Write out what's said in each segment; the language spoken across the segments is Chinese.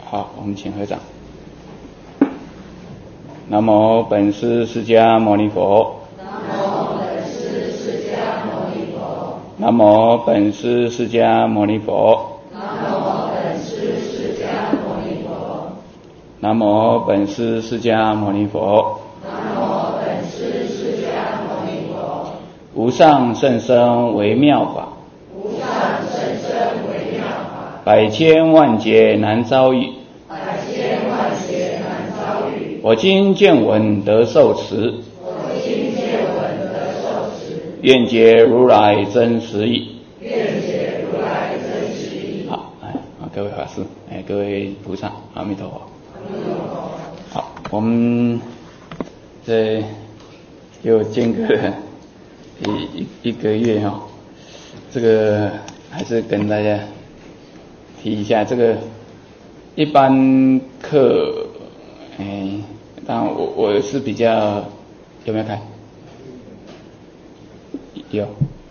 好，我们请合掌。南无本师释迦牟尼佛。 南无本师释迦牟尼佛。 南无本师释迦牟尼佛。 南无本师释迦牟尼佛。 南无本师释迦牟尼佛。 南无本师释迦牟尼佛。 无上甚深微妙法， 无上甚深微妙法， 百千万劫难遭遇。 百千万劫难遭遇。 我今见闻得受持， 我今见闻得受持， 愿解如来真实义。 愿解如来真实义。 好，各位法师，各位菩萨，阿弥陀佛。 阿弥陀佛。 好，我们这又间隔一个月哈，这个还是跟大家提一下，这个一般课，当然我是比较有没有开？有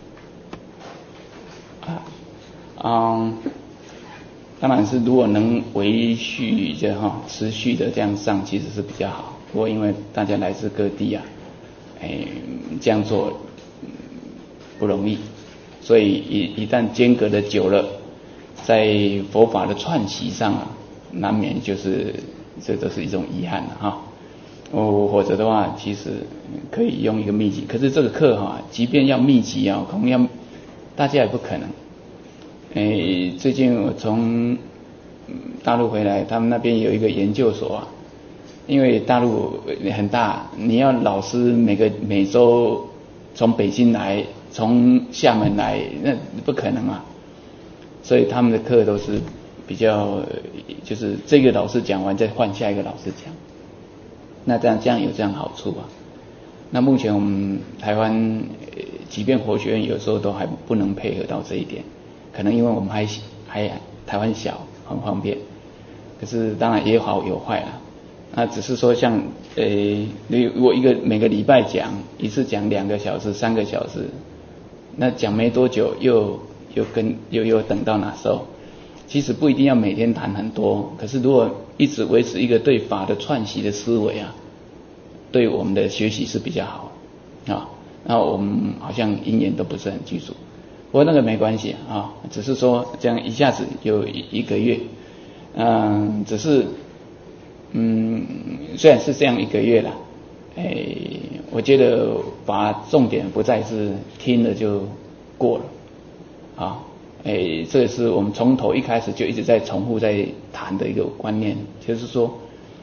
当然是如果能维续的持续的这样上，其实是比较好。不过因为大家来自各地啊，这样做不容易，所以一旦间隔的久了，在佛法的串习上啊，难免就是这都是一种遗憾哈。或者的话，其实可以用一个密集，可是这个课即便要密集啊，恐怕大家也不可能。最近我从大陆回来，他们那边有一个研究所啊，因为大陆很大，你要老师每周从北京来，从厦门来，那不可能啊。所以他们的课都是比较，就是这个老师讲完再换下一个老师讲。那这样有这样好处啊。那目前我们台湾，即便佛学院有时候都还不能配合到这一点，可能因为我们还台湾小，很方便。可是当然也有好有坏啦。那只是说像如果每个礼拜一次讲2个小时、3个小时，那讲没多久又等到哪时候？其实不一定要每天谈很多，可是如果一直维持一个对法的串习的思维啊，对我们的学习是比较好啊。那我们好像因缘都不是很具足，不过那个没关系啊，只是说这样一下子有一个月，只是虽然是这样一个月啦，我觉得法重点不再是听了就过了啊。这也是我们从头一开始就一直在重复在谈的一个观念，就是说，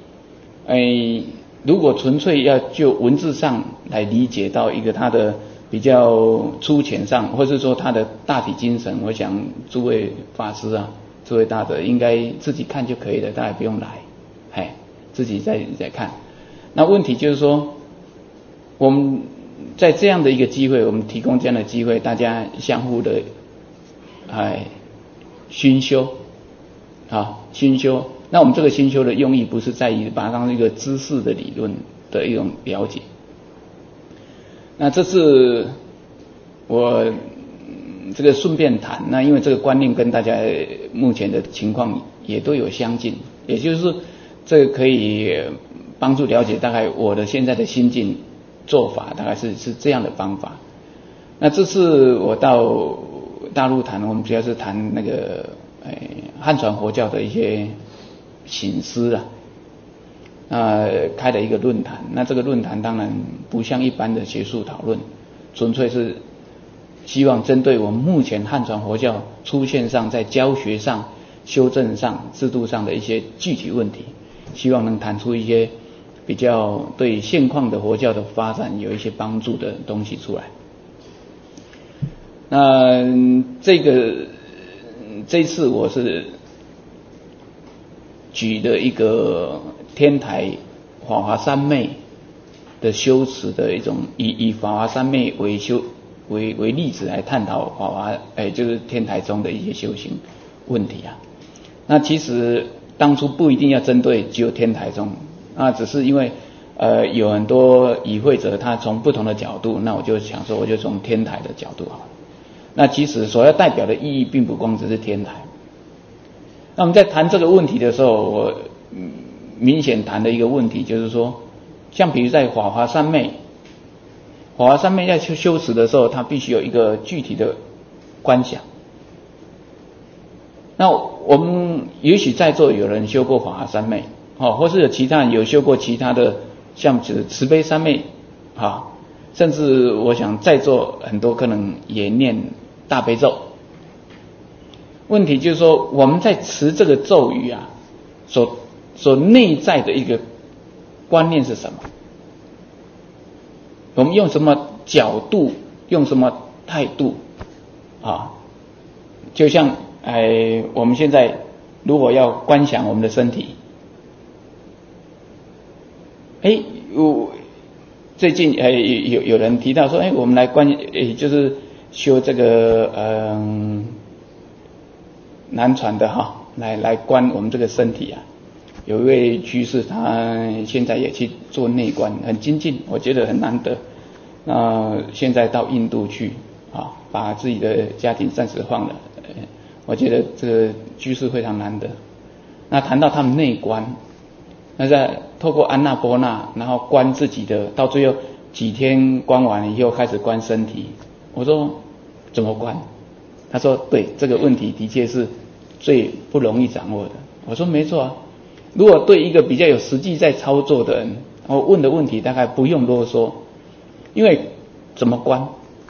如果纯粹要就文字上来理解到一个它的比较粗浅上，或是说它的大体精神，我想诸位法师啊，诸位大德应该自己看就可以了，大家不用来，自己再看。那问题就是说，我们在这样的一个机会，我们提供这样的机会，大家相互的熏修熏修。那我们这个熏修的用意不是在于把它当成一个知识的理论的一种了解。那这次我这个顺便谈，那因为这个观念跟大家目前的情况也都有相近，也就是说这个可以帮助了解大概我的现在的心境做法大概是这样的方法。那这次我到大陆谈，我们主要是谈那个汉传佛教的一些省思开了一个论坛。那这个论坛当然不像一般的学术讨论，纯粹是希望针对我们目前汉传佛教出现上在教学上、修正上、制度上的一些具体问题，希望能谈出一些比较对现况的佛教的发展有一些帮助的东西出来。那这次我是举的一个天台法华三昧的修持的一种，以法华三昧为例子来探讨法华就是天台中的一些修行问题啊。那其实当初不一定要针对只有天台中，只是因为有很多与会者他从不同的角度，那我就想说我就从天台的角度好了。那其实所要代表的意义并不光只是天台， 那我们在谈这个问题的时候，我明显谈的一个问题就是说，像比如在法华三昧在修持的时候，它必须有一个具体的观想。那我们也许在座有人修过法华三昧，或是有其他人有修过其他的，像慈悲三昧，甚至我想在座很多可能也念大悲咒。问题就是说，我们在持这个咒语啊，所内在的一个观念是什么？我们用什么角度，用什么态度就像我们现在如果要观想我们的身体，最近有人提到说，我们来就是修这个南传的来观我们这个身体啊。有一位居士，他现在也去做内观，很精进，我觉得很难得。现在到印度去把自己的家庭暂时放了，我觉得这个居士非常难得。那谈到他们内观，那在透过安那波那，然后观自己的，到最后几天观完了以后开始观身体。我说怎么观？他说对，这个问题的确是最不容易掌握的。我说没错啊，如果对一个比较有实际在操作的人，我问的问题大概不用啰嗦，因为怎么观？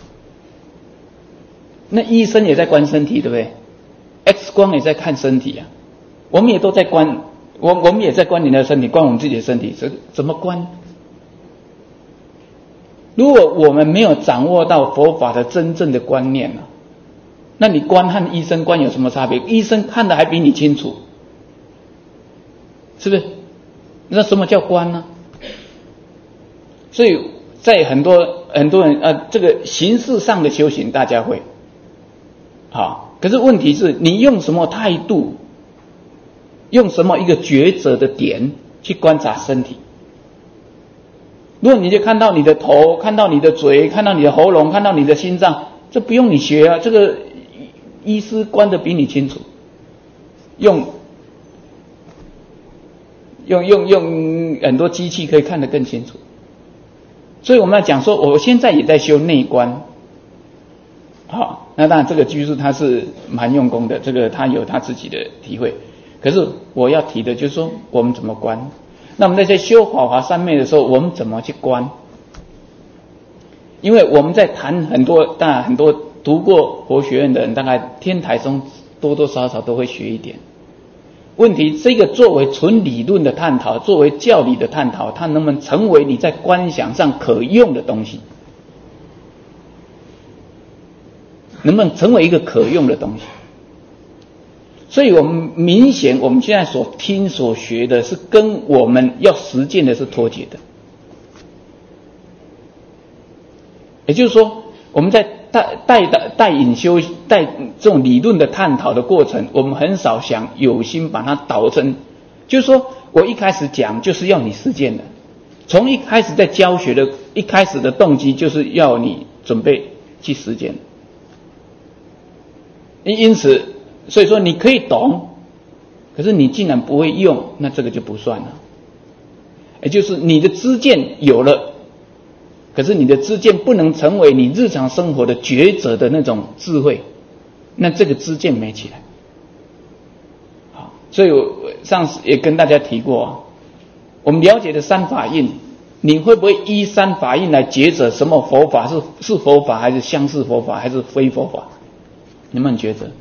那医生也在观身体，对不对 ？X 光也在看身体啊，我们也都在观，我们也在观你的身体，观我们自己的身体，怎么观？如果我们没有掌握到佛法的真正的观念啊，那你观和医生观有什么差别？医生看的还比你清楚，是不是？那什么叫观呢？所以在很多人这个形式上的修行大家会可是问题是你用什么态度，用什么一个抉择的点去观察身体。如果你就看到你的头，看到你的嘴，看到你的喉咙，看到你的心脏，这不用你学啊，这个医师观得比你清楚，用很多机器可以看得更清楚。所以我们要讲说，我现在也在修内观，那当然这个居士他是蛮用功的，这个他有他自己的体会。可是我要提的就是说，我们怎么观？那我们在修法华三昧的时候，我们怎么去观？因为我们在谈当然很多读过佛学院的人，大概天台中多多少少都会学一点。问题这个作为纯理论的探讨，作为教理的探讨，它能不能成为你在观想上可用的东西？能不能成为一个可用的东西？所以我们明显我们现在所听所学的是跟我们要实践的是脱节的。也就是说，我们在带引修带这种理论的探讨的过程，我们很少想有心把它导成，就是说我一开始讲就是要你实践的，从一开始在教学的一开始的动机就是要你准备去实践。因此所以说你可以懂，可是你竟然不会用，那这个就不算了。也就是你的知见有了，可是你的知见不能成为你日常生活的抉择的那种智慧，那这个知见没起来。所以我上次也跟大家提过我们了解的三法印，你会不会依三法印来抉择什么佛法是佛法，还是相似佛法，还是非佛法？能不能抉择？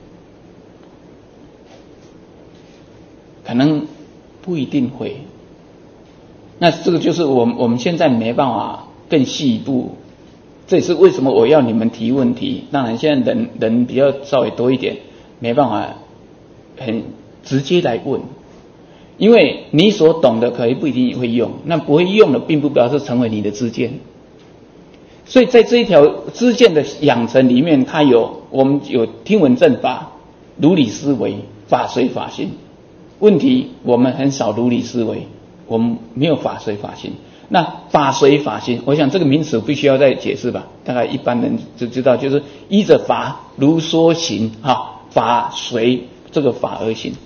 可能不一定会。那这个就是我们现在没办法更细一步，这也是为什么我要你们提问题。当然现在人比较稍微多一点，没办法很直接来问，因为你所懂的可能不一定会用，那不会用的并不表示成为你的知见。所以在这一条知见的养成里面，我们有听闻正法、如理思维、法随法行。问题我们很少如理思维，我们没有法随法行。那法随法行，我想这个名词必须要再解释吧，大概一般人就知道，就是依着法如说行法随这个法而行。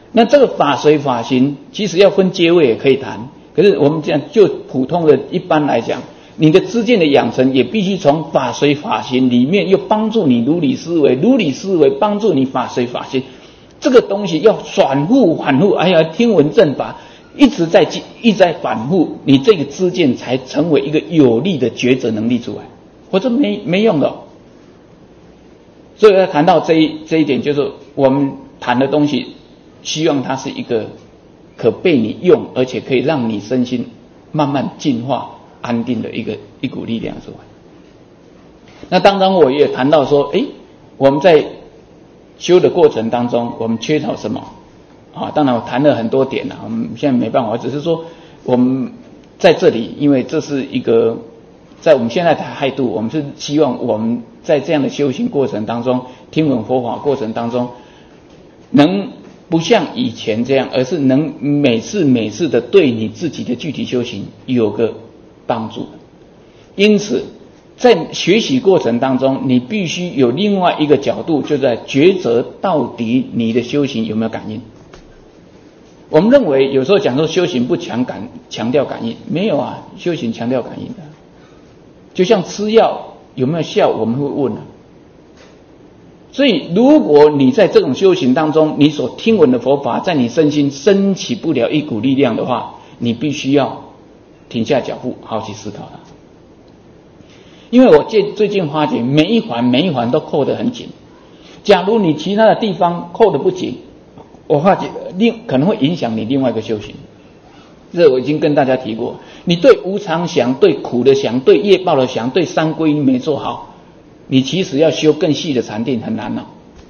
那这个法随法行，其实要分阶位也可以谈。可是我们这样就普通的一般来讲，你的知见的养成也必须从法随法行里面又帮助你如理思维，如理思维帮助你法随法行。这个东西要反复，哎呀，听闻正法，一直在反复，你这个知见才成为一个有力的抉择能力出来，否则没用的。所以要谈到这一点，就是我们谈的东西，希望它是一个可被你用，而且可以让你身心慢慢进化、安定的一股力量出来。那当然，我也谈到说，我们在修的过程当中，我们缺少什么？当然我谈了很多点了，我们现在没办法，只是说我们在这里，因为这是一个在我们现在的态度，我们是希望我们在这样的修行过程当中，听闻佛法过程当中，能不像以前这样，而是能每次的对你自己的具体修行有个帮助。因此在学习过程当中，你必须有另外一个角度，就在抉择到底你的修行有没有感应。我们认为有时候讲说修行不强调感应，没有啊，修行强调感应的。就像吃药有没有效，我们会问啊。所以如果你在这种修行当中，你所听闻的佛法在你身心升起不了一股力量的话，你必须要停下脚步，好好去思考它。因为我最近发觉每一环都扣得很紧，假如你其他的地方扣得不紧，我发觉可能会影响你另外一个修行。这我已经跟大家提过，你对无常想、对苦的想、对业报的想、对三皈依没做好，你其实要修更细的禅定很难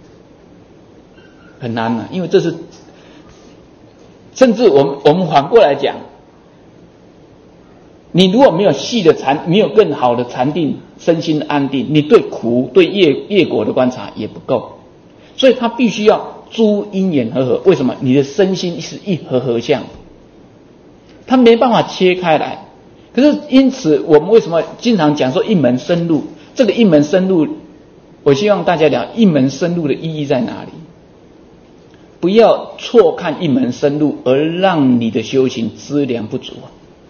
很难因为这是，甚至我们反过来讲，你如果没有细的禅，没有更好的禅定，身心安定，你对苦、对业果的观察也不够，所以他必须要诸因缘和合。为什么？你的身心是一合相，他没办法切开来。可是因此，我们为什么经常讲说一门深入？这个一门深入，我希望大家聊一门深入的意义在哪里？不要错看一门深入，而让你的修行资粮不足。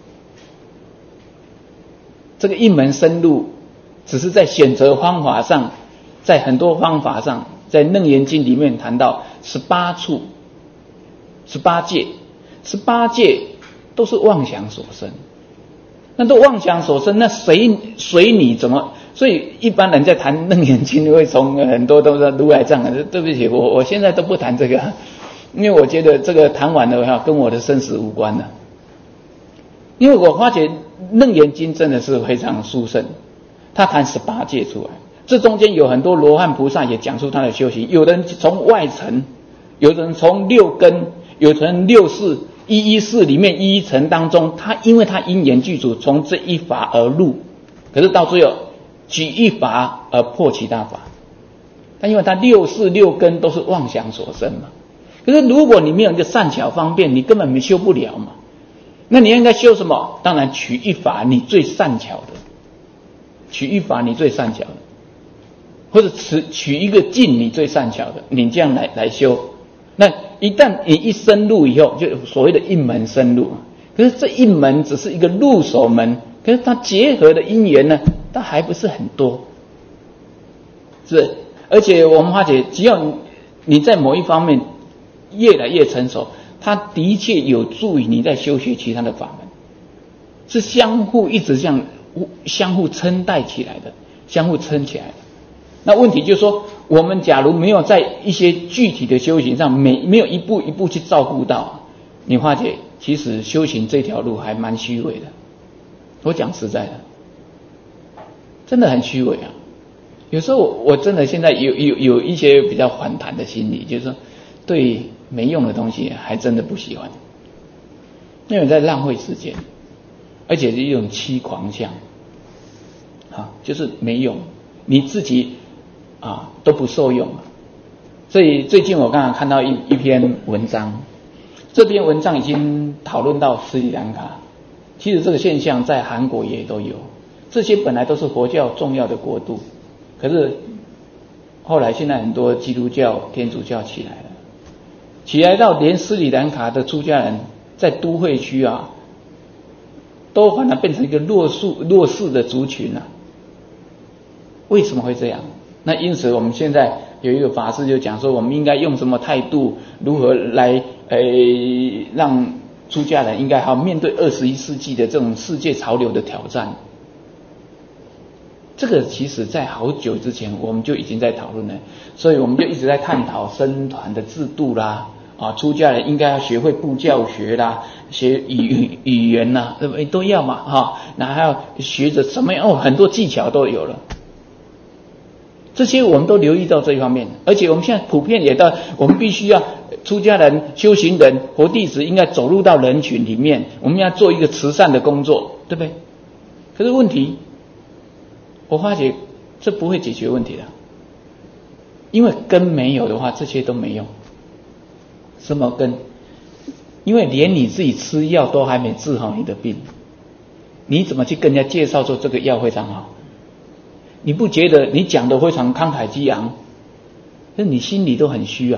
这个一门深入，只是在选择方法上，在很多方法上，在《楞严经》里面谈到18处、18界，18界都是妄想所生。那都妄想所生，那随你怎么？所以一般人在谈楞严经，会从很多都是如来藏。对不起，我现在都不谈这个，因为我觉得这个谈完了跟我的生死无关了。因为我发觉楞严经真的是非常殊胜，他谈18界出来，这中间有很多罗汉菩萨也讲述他的修行，有人从外层，有人从六根，有人六识。114里面1层当中，他因为他因缘具足，从这一法而入，可是到最后举一法而破其他法。但因为他六识六根都是妄想所生嘛，可是如果你没有一个善巧方便，你根本修不了嘛。那你应该修什么？当然取一法你最善巧的，取一法你最善巧的，或者取一个境你最善巧的，你这样来修。那一旦你一深入以后，就所谓的一门深入。可是这一门只是一个入手门，可是它结合的因缘呢，它还不是很多。是，而且我们发觉，只要你在某一方面越来越成熟，它的确有助于你在修学其他的法门，是相互一直这样相互撑带起来的，相互撑起来的。那问题就是说，我们假如没有在一些具体的修行上没有一步一步去照顾到，你发觉其实修行这条路还蛮虚伪的。我讲实在的，真的很虚伪啊。有时候我真的现在有一些比较反弹的心理，就是说对没用的东西还真的不喜欢，因为在浪费时间，而且是一种欺狂相就是没用，你自己都不受用。所以最近我刚刚看到一篇文章，这篇文章已经讨论到斯里兰卡，其实这个现象在韩国也都有，这些本来都是佛教重要的国度，可是后来现在很多基督教、天主教起来了， 起来到连斯里兰卡的出家人在都会区啊，都反而变成一个弱势的族群啊。为什么会这样？那因此我们现在有一个法师就讲说，我们应该用什么态度，如何来让出家人应该好面对21世纪的这种世界潮流的挑战。这个其实在好久之前我们就已经在讨论了，所以我们就一直在探讨僧团的制度啦，出家人应该要学会布教学啦，学语言啦，都要嘛，那还要学着什么样，很多技巧都有了。这些我们都留意到这一方面，而且我们现在普遍也到，我们必须要出家人、修行人、佛弟子应该走入到人群里面，我们要做一个慈善的工作，对不对？可是问题，我发觉这不会解决问题的，因为根没有的话，这些都没用。什么根？因为连你自己吃药都还没治好你的病，你怎么去跟人家介绍说这个药非常好？你不觉得你讲的非常慷慨激昂，那你心里都很虚啊，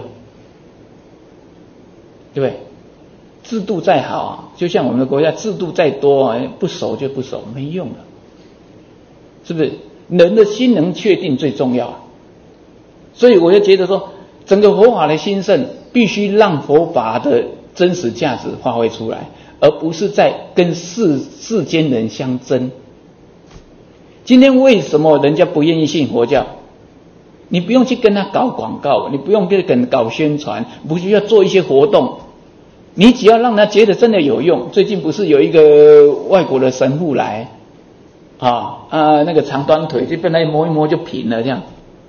对不对？制度再好啊，就像我们的国家制度再多，不守就不守，没用了，是不是？人的心能确定最重要啊。所以我就觉得说，整个佛法的兴盛必须让佛法的真实价值发挥出来，而不是在跟世间人相争。今天为什么人家不愿意信佛教？你不用去跟他搞广告，你不用跟他搞宣传，不需要做一些活动，你只要让他觉得真的有用。最近不是有一个外国的神父来那个长短腿就被他摸一摸就平了这样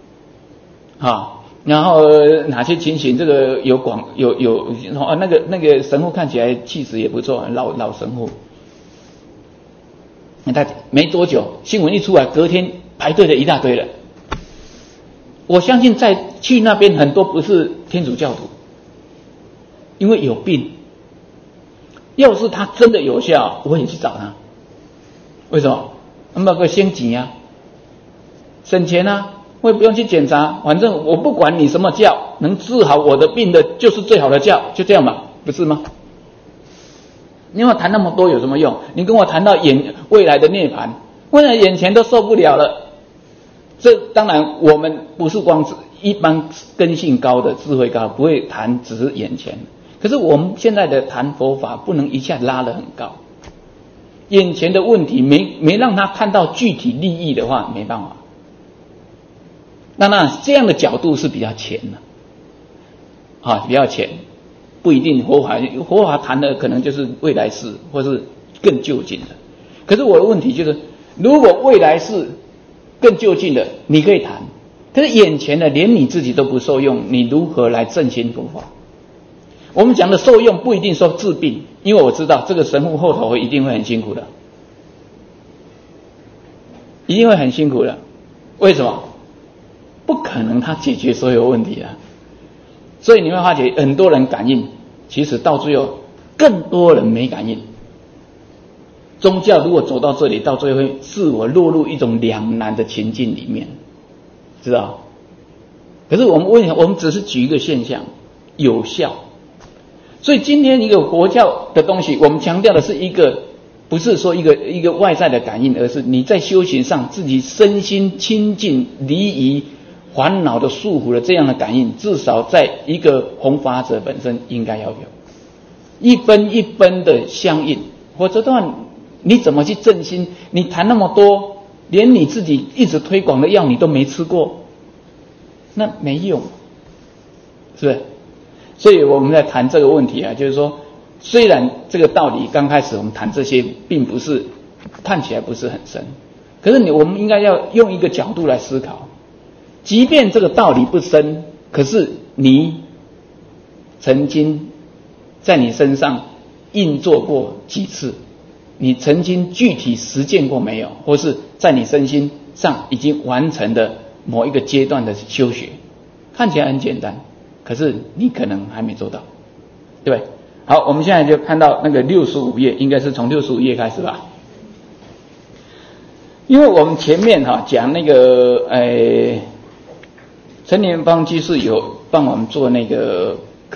然后哪些情形这个有那个神父看起来气质也不错，老神父。他没多久新闻一出来，隔天排队的一大堆人。我相信去那边很多不是天主教徒，因为有病。要是他真的有效，我也去找他。为什么？那个先钱啊，省钱啊，我也不用去检查，反正我不管你什么教，能治好我的病的就是最好的教，就这样嘛，不是吗？你跟我谈那么多有什么用？你跟我谈到未来的涅槃，未来眼前都受不了了。这当然我们不是光一般根性高的智慧高，不会谈只是眼前。可是我们现在的谈佛法不能一下拉得很高，眼前的问题没让他看到具体利益的话，没办法。那这样的角度是比较浅的，比较浅。不一定佛法谈的可能就是未来世或是更就近的。可是我的问题就是，如果未来世更就近的你可以谈，可是眼前的连你自己都不受用，你如何来振兴佛法？我们讲的受用不一定说治病，因为我知道这个神父后头一定会很辛苦的，一定会很辛苦的。为什么？不可能他解决所有问题的。所以你会发觉很多人感应，其实到最后更多人没感应。宗教如果走到这里，到最后会自我落入一种两难的情境里面，知道？可是我们只是举一个现象，有效。所以今天一个佛教的东西，我们强调的是一个，不是说一个外在的感应，而是你在修行上自己身心清净离于烦恼的束缚的这样的感应，至少在一个弘法者本身应该要有一分一分的相应，否则的话你怎么去振兴？你谈那么多，连你自己一直推广的药你都没吃过，那没用，是不是？所以我们在谈这个问题就是说，虽然这个道理刚开始我们谈这些并不是看起来不是很深，可是我们应该要用一个角度来思考。即便这个道理不深，可是你曾经在你身上应做过几次？你曾经具体实践过没有？或是在你身心上已经完成的某一个阶段的修学？看起来很简单，可是你可能还没做到，对不对？好，我们现在就看到那个65页，应该是从65页开始吧。因为我们前面讲那个陈年芳居士有帮我们做那个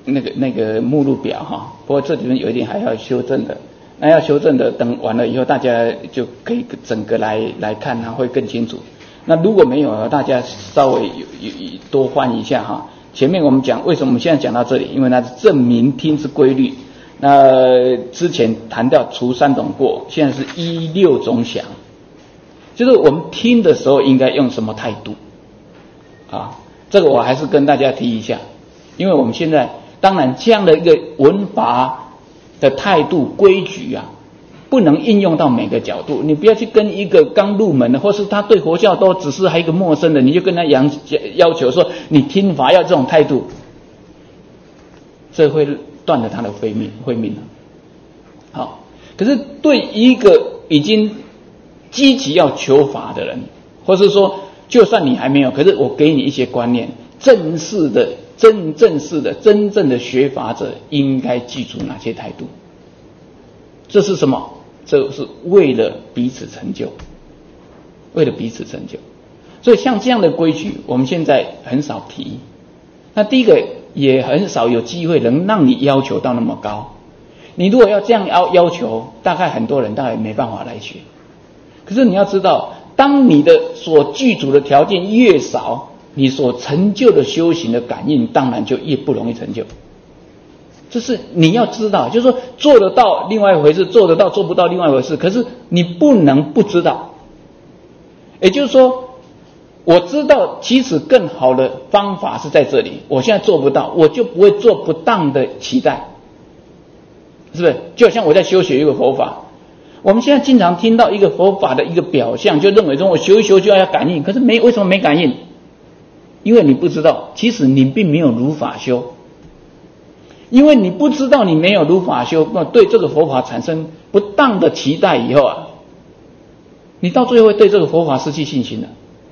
那个目录表哈，不过这里面有一点还要修正的。那要修正的，等完了以后，大家就可以整个来看它会更清楚。那如果没有，大家稍微多翻一下哈。前面我们讲为什么我们现在讲到这里，因为它是证明听之规律。那之前谈到除3种过，现在是依6种想，就是我们听的时候应该用什么态度啊？这个我还是跟大家提一下，因为我们现在当然这样的一个文法的态度规矩啊，不能应用到每个角度。你不要去跟一个刚入门的，或是他对佛教都只是还一个陌生的，你就跟他要求说你听法要这种态度，这会断了他的慧命了。好，可是对一个已经积极要求法的人，或是说就算你还没有，可是我给你一些观念，正式的真正的学法者应该记住哪些态度？这是什么？这是为了彼此成就，为了彼此成就。所以像这样的规矩，我们现在很少提。那第一个也很少有机会能让你要求到那么高。你如果要这样要求，大概很多人大概没办法来学。可是你要知道，当你的所具足的条件越少，你所成就的修行的感应当然就越不容易成就。这是你要知道，就是说做得到另外一回事，做得到做不到另外一回事，可是你不能不知道。也就是说，我知道其实更好的方法是在这里，我现在做不到，我就不会做不当的期待，是不是？就好像我在修学一个佛法，我们现在经常听到一个佛法的一个表象，就认为说我修一修就要感应，可是为什么没感应？因为你不知道，其实你并没有如法修。因为你不知道你没有如法修，那对这个佛法产生不当的期待以后啊，你到最后会对这个佛法失去信心了。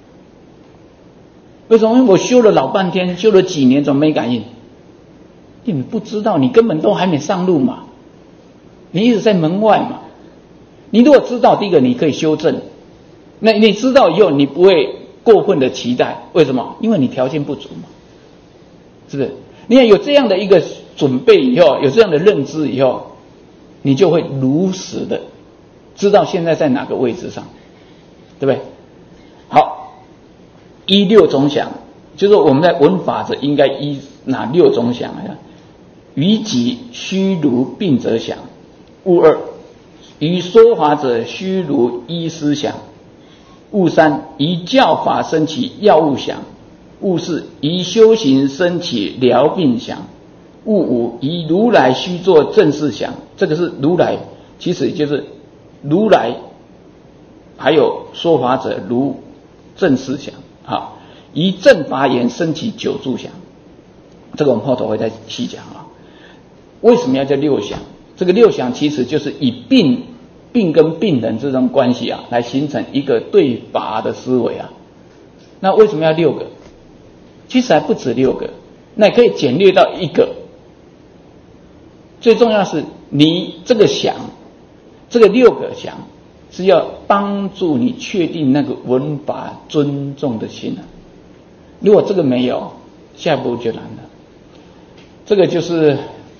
为什么？因为我修了老半天，修了几年，怎么没感应？因为你不知道，你根本都还没上路嘛，你一直在门外嘛。你如果知道，第一个你可以修正，那你知道以后你不会过分的期待，为什么？因为你条件不足嘛，是不是？你看有这样的一个准备以后，有这样的认知以后，你就会如实的知道现在在哪个位置上，对不对？好，依6种想，就是我们在闻法者应该依哪6种想啊？于己虚如病者想，物2；于说法者虚如医师想，物3；于教法生起药物想，物4；于修行生起疗病想，物5；以如来须作正事想。这个是如来，其实就是如来还有说法者如正事想。好，以正法言生起9住想，这个我们后头会再细讲啊。为什么要叫6想？这个6想其实就是以病跟病人这种关系啊，来形成一个对法的思维啊。那为什么要6个？其实还不止6个，那可以简略到1个。最重要的是你这个想，这个6个想是要帮助你确定那个闻法尊重的心啊。如果这个没有，下一步就难了。这个就是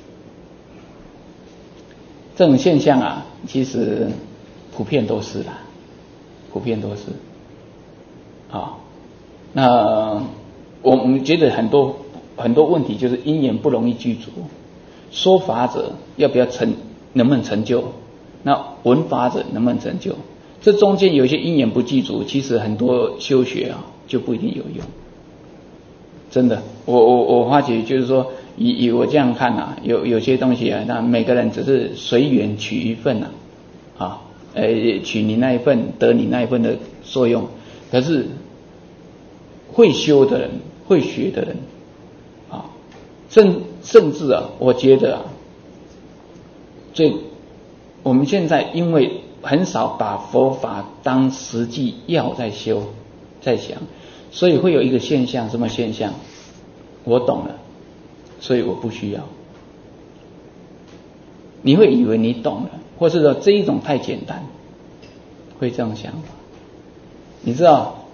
这种现象啊，其实普遍都是啦，普遍都是。好，那我们觉得很多问题就是因缘不容易具足，说法者要不要能不能成就，那闻法者能不能成就，这中间有一些因缘不具足，其实很多修学啊就不一定有用。真的，我发觉就是说，以我这样看啊，有些东西啊，那每个人只是随缘取一份啊，取你那一份，得你那一份的作用。可是会修的人，会学的人啊，甚至啊，我觉得啊，我们现在因为很少把佛法当实际要在修，在想，所以会有一个现象，什么现象？我懂了，所以我不需要。你会以为你懂了，或是说这一种太简单，会这样想法。你知道，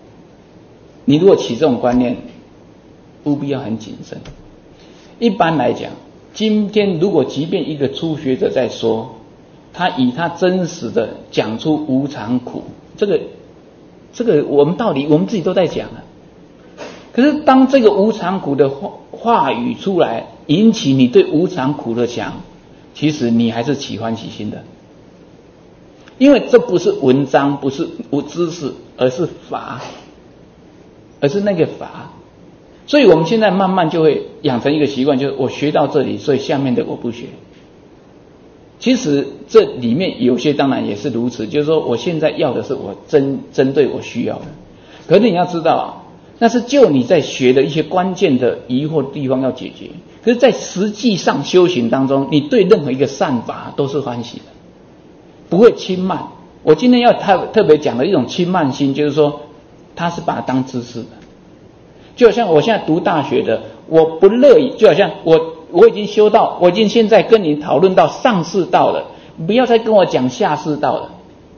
你如果起这种观念，务必要很谨慎。一般来讲， 今天如果即便一个初学者在说，他以他真实的讲出无常苦，这个我们道理我们自己都在讲了。可是当这个无常苦的话语出来，引起你对无常苦的想，其实你还是起欢喜心的，因为这不是文章，不是无知识，而是法，而是那个法。所以我们现在慢慢就会养成一个习惯，就是我学到这里，所以下面的我不学。其实这里面有些当然也是如此，就是说我现在要的是我针对我需要的。可是你要知道啊，那是就你在学的一些关键的疑惑地方要解决。可是在实际上修行当中，你对任何一个善法都是欢喜的，不会轻慢。我今天要特别讲的一种轻慢心，就是说他是把它当知识的。就好像我现在读大学的，我不乐意，就好像我已经修到，我已经现在跟你讨论到上士道了，不要再跟我讲下士道了。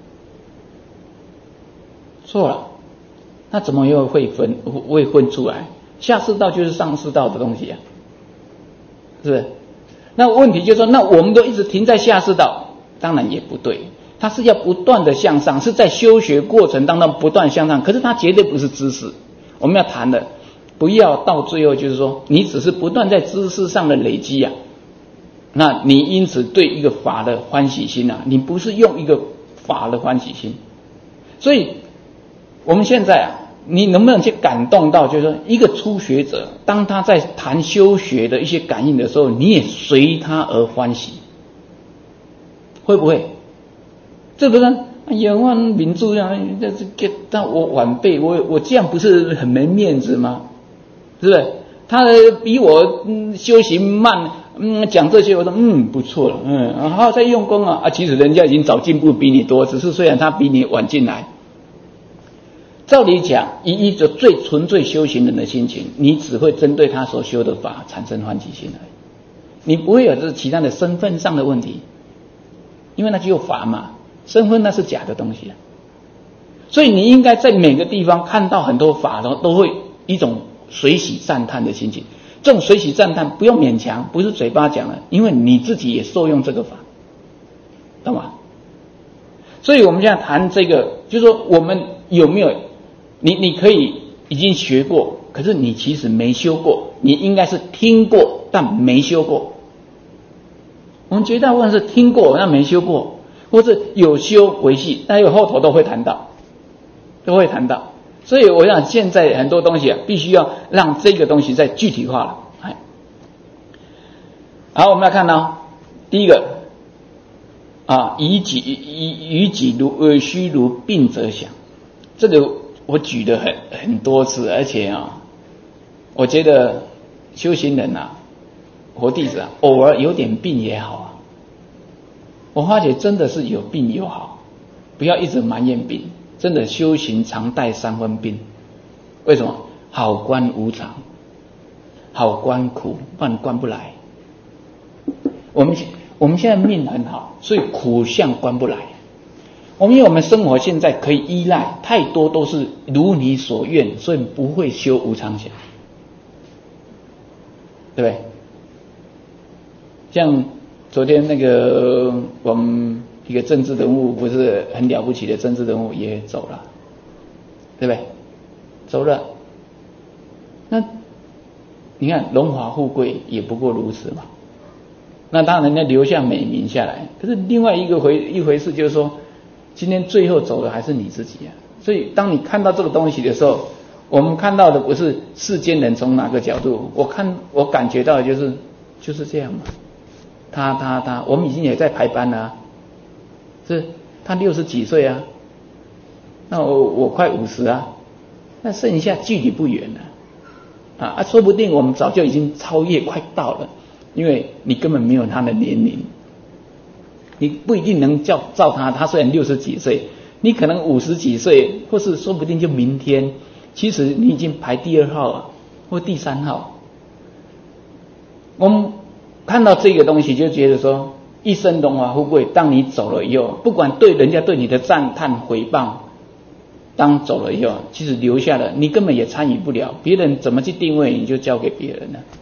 错了，那怎么又会分出来？下士道就是上士道的东西啊，是不是？那问题就是说，那我们都一直停在下士道，当然也不对。它是要不断的向上，是在修学过程当中不断向上，可是它绝对不是知识。我们要谈的，不要到最后就是说，你只是不断在知识上的累积啊，那你因此对一个法的欢喜心啊，你不是用一个法的欢喜心。所以我们现在啊，你能不能去感动到，就是说一个初学者，当他在谈修学的一些感应的时候，你也随他而欢喜，会不会？这不是哎呀，我民主啊，这我晚辈，我这样不是很没面子吗？是不是？他比我修行慢，讲这些我说不错了，然后再用功啊，其实人家已经早进步比你多，只是虽然他比你晚进来。照理讲，以一个最纯粹修行人的心情，你只会针对他所修的法产生欢喜心而已，你不会有这其他的身份上的问题，因为那只有法嘛。身份那是假的东西啊，所以你应该在每个地方看到很多法都会一种随喜赞叹的心情。这种随喜赞叹不用勉强，不是嘴巴讲的，因为你自己也受用这个法，懂吗？所以我们现在谈这个，就是说我们有没有你可以已经学过，可是你其实没修过，你应该是听过但没修过。我们绝大部分是听过但没修过，或是有修维系，但有后头都会谈到。所以我想现在很多东西啊，必须要让这个东西再具体化了。好，我们来看到第一个啊，与己虚如病者想，这个我举了很多次，而且啊，我觉得修行人啊，活弟子啊，偶尔有点病也好啊。我发觉真的是有病有好，不要一直埋怨病。真的修行常带3分病，为什么？好观无常，好观苦，不然观不来。我们现在命很好，所以苦相观不来。因为我们生活现在可以依赖，太多都是如你所愿，所以不会修无常想，对不对？像昨天那个我们一个政治人物，不是很了不起的政治人物也走了，对不对？走了，那你看荣华富贵也不过如此嘛。那当然人家留下美名下来，可是另外一回事就是说，今天最后走的还是你自己啊。所以当你看到这个东西的时候，我们看到的不是世间人从哪个角度，我感觉到的就是这样嘛。他，我们已经也在排班了啊，是他60几岁啊，那我快50啊，那剩下距离不远了啊，说不定我们早就已经超越，快到了，因为你根本没有他的年龄，你不一定能照他虽然60几岁，你可能50几岁，或是说不定就明天，其实你已经排第2号了，或第3号。我们看到这个东西就觉得说，一生荣华富贵，当你走了以后，不管对人家对你的赞叹毁谤，当走了以后，其实留下了你根本也参与不了，别人怎么去定位你就交给别人了。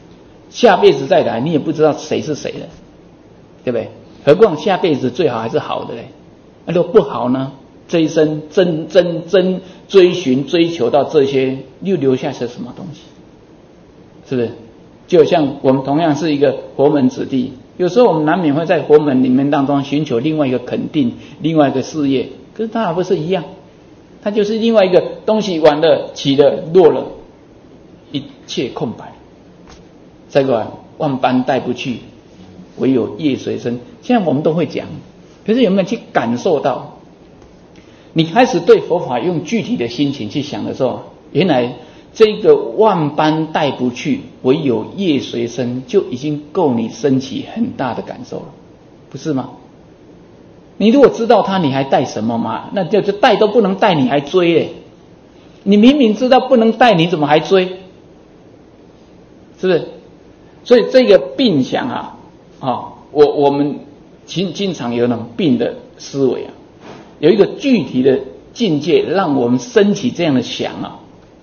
下辈子再来，你也不知道谁是谁了，对不对？何况下辈子最好还是好的嘞。如果不好呢？这一生真追寻追求到这些，又留下些什么东西？是不是？就像我们同样是一个佛门子弟，有时候我们难免会在佛门里面当中寻求另外一个肯定，另外一个事业，可是它还不是一样？它就是另外一个东西，完了起了落了，一切空白。再过来，万般带不去，唯有业随身。现在我们都会讲，可是有没有去感受到？你开始对佛法用具体的心情去想的时候，原来这个万般带不去，唯有业随身，就已经够你升起很大的感受了，不是吗？你如果知道它，你还带什么吗？那就带都不能带，你还追嘞？你明明知道不能带，你怎么还追？是不是？所以这个病想我们经常有那种病的思维啊，有一个具体的境界，让我们升起这样的想啊，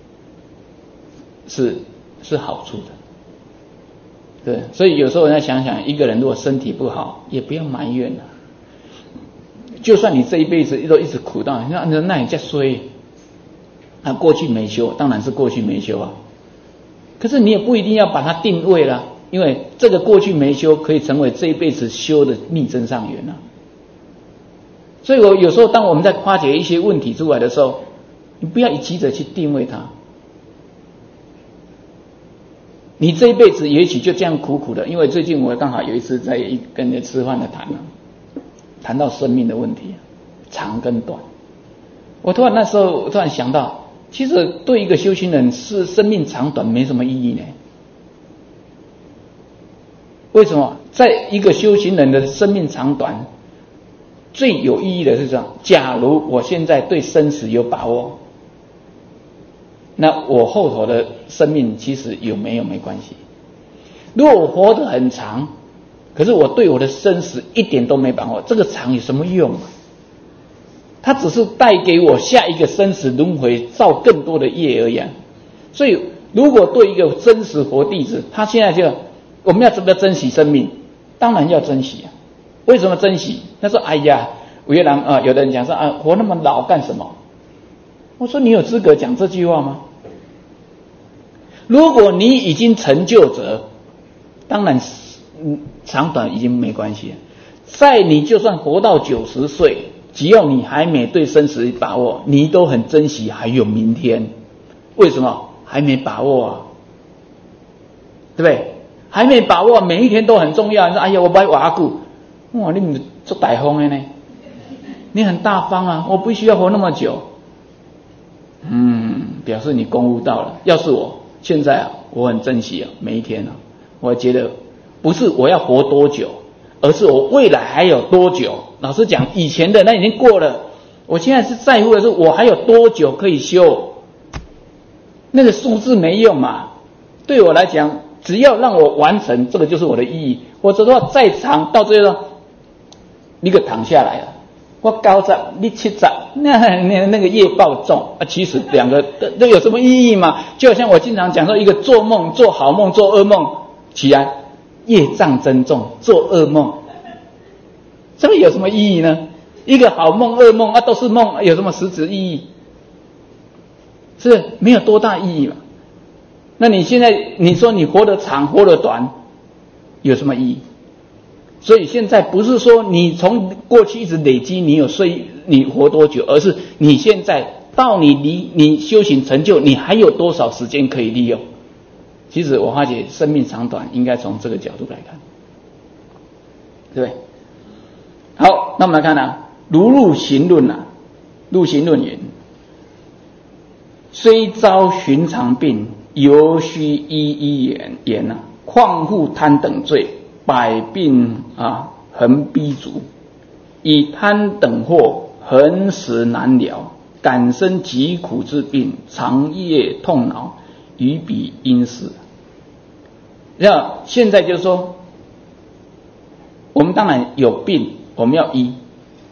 是好处的。对，所以有时候人家想想，一个人如果身体不好，也不要埋怨了。就算你这一辈子都一直苦到，那你在衰，过去没修，当然是过去没修啊。可是你也不一定要把它定位了，因为这个过去没修，可以成为这一辈子修的逆增上缘啊。所以我有时候当我们在化解一些问题出来的时候，你不要急着去定位它。你这一辈子也许就这样苦苦的，因为最近我刚好有一次在跟人吃饭的谈到生命的问题，长跟短。我那时候突然想到，其实对一个修行人是生命长短没什么意义呢。为什么？在一个修行人的生命长短，最有意义的是这样：假如我现在对生死有把握，那我后头的生命其实有没有没关系。如果我活得很长，可是我对我的生死一点都没把握，这个长有什么用啊？它只是带给我下一个生死轮回造更多的业而已。所以如果对一个真实活弟子，他现在就我们要怎么珍惜生命？当然要珍惜啊。为什么珍惜？他说：“哎呀，有的人讲说活那么老干什么？”我说：“你有资格讲这句话吗？如果你已经成就者，当然长短已经没关系了。在你就算活到90岁，只要你还没对生死把握，你都很珍惜还有明天。为什么？还没把握啊，对不对？还没把握，每一天都很重要。你说：“哎呀，我不要瓦固，哇，你们做大方的呢？你很大方啊，我不需要活那么久。”表示你功悟到了。要是我现在我很珍惜每一天我觉得不是我要活多久，而是我未来还有多久。老实讲，以前的那已经过了，我现在是在乎的是我还有多久可以修。那个数字没用嘛，对我来讲，只要让我完成，这个就是我的意义。否则的话，再长到最后，你给躺下来了。我90，你70，那个业报重啊！其实两个都有什么意义嘛？就好像我经常讲说，一个做梦、做好梦、做噩梦起来，业障增重，做噩梦，这个有什么意义呢？一个好梦、噩梦都是梦，有什么实质意义？是没有多大意义嘛？那你现在你说你活得长、活得短，有什么意义？所以现在不是说你从过去一直累积你有你活多久，而是你现在到你修行成就，你还有多少时间可以利用。其实我发觉生命长短应该从这个角度来看，对不对？好，那我们来看如入行论入行论云：虽遭寻常病，犹须一一言况复贪等罪，百病横逼足，以贪等祸，恒时难了，感生疾苦之病，长夜痛恼，于彼因事。那现在就是说，我们当然有病，我们要医。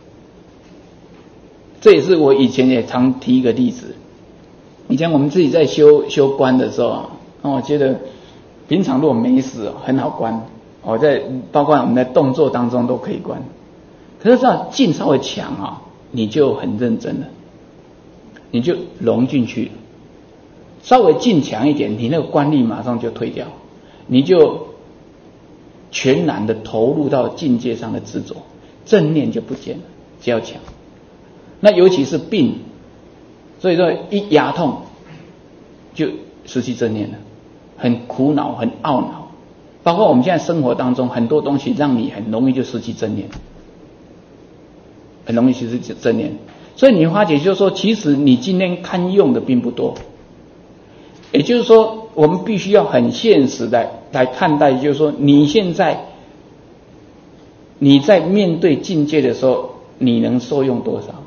这也是我以前也常提一个例子。以前我们自己在修观的时候我觉得平常如果没事很好关，包括我们在动作当中都可以关。可是这样劲稍微强你就很认真了，你就融进去了。稍微劲强一点，你那个观力马上就退掉，你就全然的投入到境界上的执着，正念就不见了，只要强。那尤其是病，所以说一牙痛就失去正念了，很苦恼很懊恼。包括我们现在生活当中很多东西让你很容易就失去正念，很容易失去正念。所以你发觉就是说，其实你今天堪用的并不多。也就是说，我们必须要很现实的来看待，就是说你现在你在面对境界的时候，你能受用多少？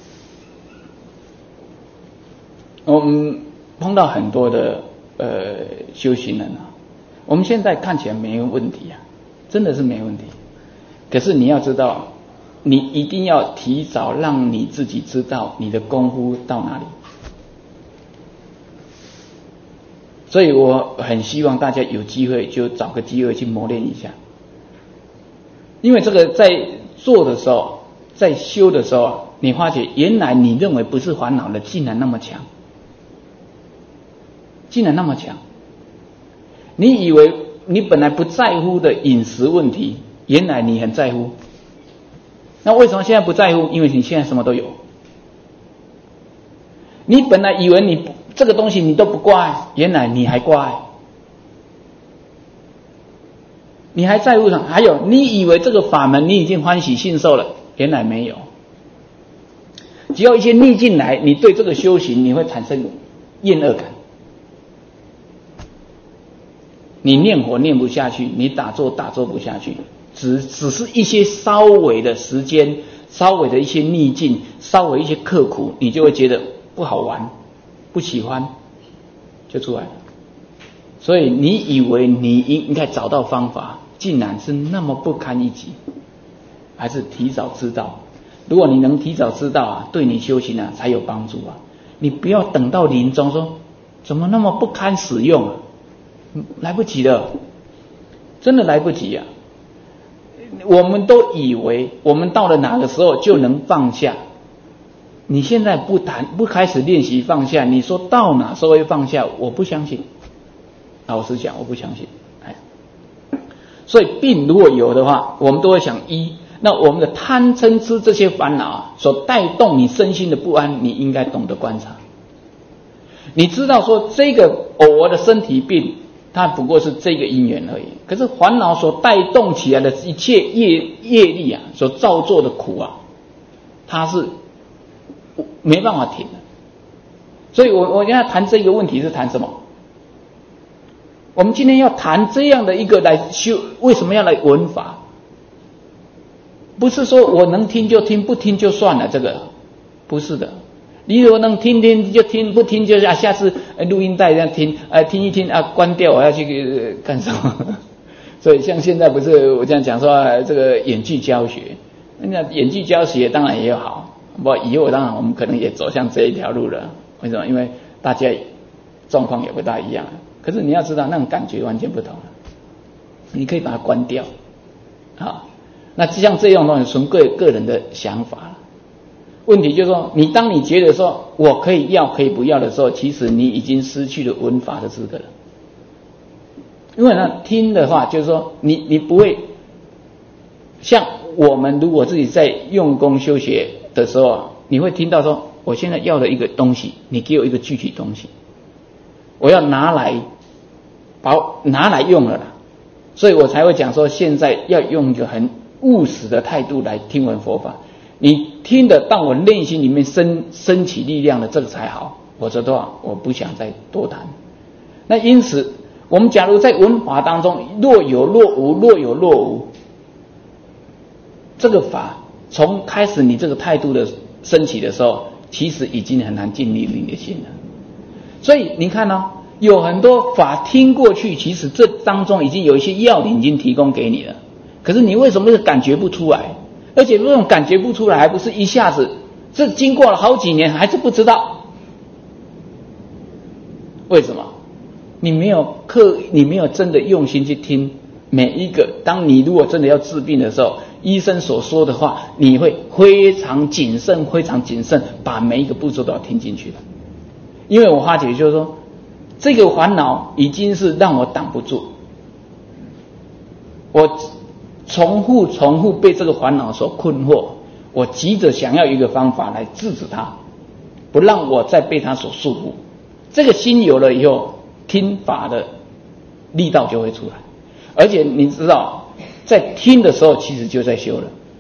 我们碰到很多的修行人我们现在看起来没有问题真的是没问题。可是你要知道，你一定要提早让你自己知道你的功夫到哪里。所以我很希望大家有机会就找个机会去磨练一下，因为这个在做的时候，在修的时候，你发觉原来你认为不是烦恼的，竟然那么强，竟然那么强。你以为你本来不在乎的饮食问题，原来你很在乎。那为什么现在不在乎？因为你现在什么都有。你本来以为你这个东西你都不挂碍，原来你还挂碍，你还在乎上。还有你以为这个法门你已经欢喜信受了，原来没有。只要一些逆境来，你对这个修行你会产生厌恶感，你念佛念不下去，你打坐不下去，只是一些稍微的时间，稍微的一些逆境，稍微一些刻苦，你就会觉得不好玩，不喜欢，就出来了。所以你以为你应该找到方法，竟然是那么不堪一击。还是提早知道，如果你能提早知道对你修行才有帮助你不要等到临终说怎么那么不堪使用来不及了，真的来不及我们都以为我们到了哪个时候就能放下。你现在不开始练习放下，你说到哪时候会放下？我不相信，老实讲我不相信。所以病如果有的话，我们都会想那我们的贪嗔痴这些烦恼所带动你身心的不安，你应该懂得观察。你知道说这个偶尔的身体病，它不过是这个因缘而已。可是烦恼所带动起来的一切业力所造作的苦它是没办法停的。所以我现在谈这个问题是谈什么？我们今天要谈这样的一个来修，为什么要来闻法？不是说我能听就听，不听就算了，这个不是的。你如果能听就听，不听就下次录音带这样听，听一听关掉，我要去干什么？所以像现在不是我这样讲说这个演剧教学，那演剧教学当然也有好，不过以后当然我们可能也走向这一条路了。为什么？因为大家状况也不大一样。可是你要知道那种感觉完全不同了，你可以把它关掉那像这样东西纯个人的想法了。问题就是说，当你觉得说我可以要可以不要的时候，其实你已经失去了闻法的资格了。因为听的话就是说你不会像我们如果自己在用功修学的时候你会听到说我现在要的一个东西，你给我一个具体东西，我要拿来用了所以我才会讲说现在要用一个很务实的态度来听闻佛法。你听得到我内心里面升起力量的，这个才好。否则的话我不想再多谈。那因此我们假如在闻法当中若有若无，若有若无，这个法从开始你这个态度的升起的时候，其实已经很难进入你的心了。所以你看有很多法听过去，其实这当中已经有一些要领已经提供给你了，可是你为什么感觉不出来？而且这种感觉不出来还不是一下子，这经过了好几年还是不知道。为什么？ 你没有真的用心去听每一个。当你如果真的要治病的时候，医生所说的话，你会非常谨慎，非常谨慎，把每一个步骤都要听进去的。因为我发觉就是说，这个烦恼已经是让我挡不住，我重复被这个烦恼所困惑，我急着想要一个方法来制止它，不让我再被它所束缚。这个心有了以后，听法的力道就会出来。而且你知道，在听的时候其实就在修了，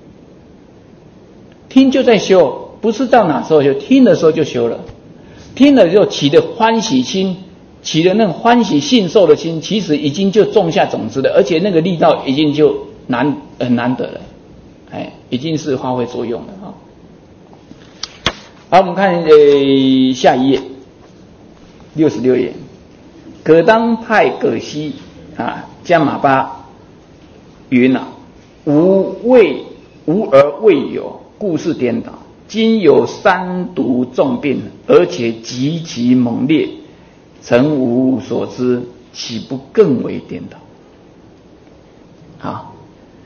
听就在修，不是到哪时候修，听的时候就修了。听了就起的欢喜心，起的那种欢喜信受的心，其实已经就种下种子了，而且那个力道已经就很难得了，已经是发挥作用了啊。好，我们看下一页，66页，葛当派葛西加玛巴云无而未有，故是颠倒。今有三毒重病，而且极其猛烈，诚无所知，岂不更为颠倒？好，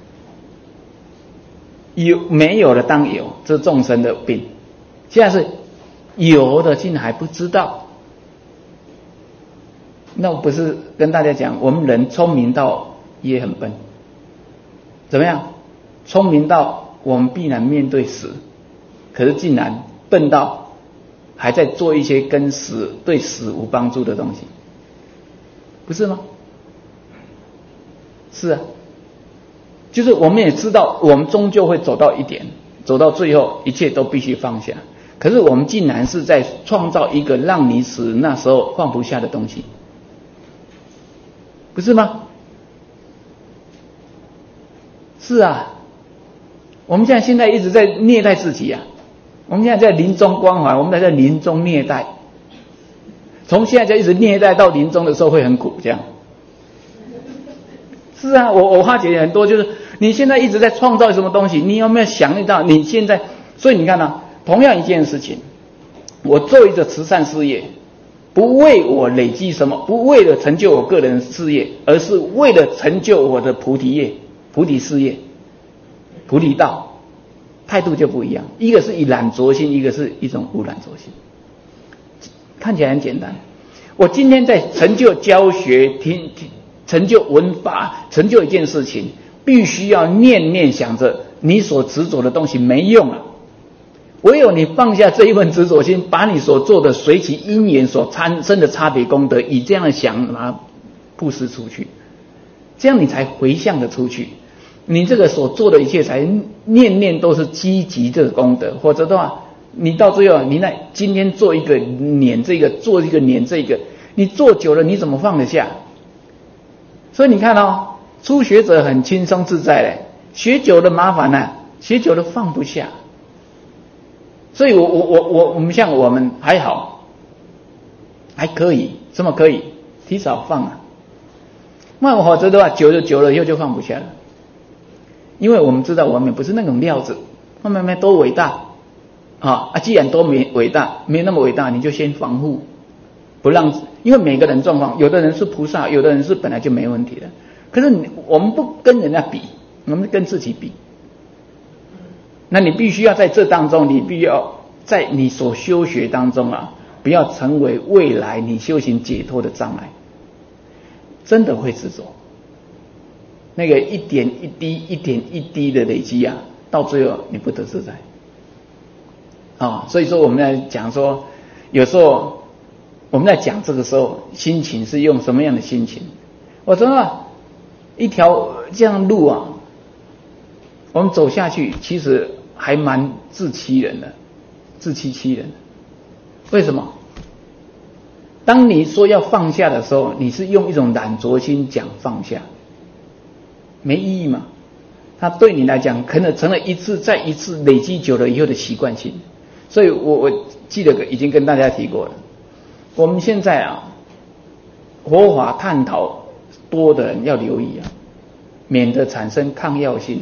没有的当有，这是众生的病。现在是有的竟然还不知道，那我不是跟大家讲，我们人聪明到也很笨，怎么样？聪明到我们必然面对死，可是竟然笨到还在做一些跟对死无帮助的东西，不是吗？是啊，就是我们也知道，我们终究会走到一点，走到最后，一切都必须放下。可是我们竟然是在创造一个让你死那时候放不下的东西，不是吗？是啊，我们现在一直在虐待自己啊。我们现在在临终关怀，我们在临终虐待，从现在就一直虐待到临终的时候会很苦，这样。是啊，我发觉很多就是你现在一直在创造什么东西，你有没有想到你现在？所以你看同样一件事情，我做一个慈善事业，不为我累积什么，不为了成就我个人事业，而是为了成就我的菩提业、菩提事业、菩提道，态度就不一样。一个是以染着心，一个是一种无染着心。看起来很简单，我今天在成就教学、成就文法、成就一件事情，必须要念念想着你所执着的东西没用了。唯有你放下这一份执着心，把你所做的随其因缘所产生的差别功德，以这样的想把它布施出去，这样你才回向的出去，你这个所做的一切才念念都是积极的功德。否则的话，你到最后你今天做一个撵这个，做一个撵这个，你做久了你怎么放得下？所以你看初学者很轻松自在嘞，学久了麻烦了，学久了放不下。所以我们像我们还好，还可以，什么可以提早放啊？那否则的话，久了以后就放不下了。因为我们知道我们不是那种料子，慢慢多伟大既然都没伟大，没那么伟大，你就先防护，不让，因为每个人状况，有的人是菩萨，有的人是本来就没问题的。可是我们不跟人家比，我们跟自己比。那你必须要在这当中，你必须要在你所修学当中不要成为未来你修行解脱的障碍。真的会执着，那个一点一滴的累积到最后你不得自在所以说我们在讲说，有时候我们在讲这个时候，心情是用什么样的心情？我说一条这样路我们走下去，其实还蛮自欺人的，自欺欺人。为什么？当你说要放下的时候，你是用一种染着心讲放下，没意义嘛？它对你来讲，可能成了一次再一次累积久了以后的习惯性。所以我记得已经跟大家提过了，我们现在佛法探讨多的人要留意免得产生抗药性。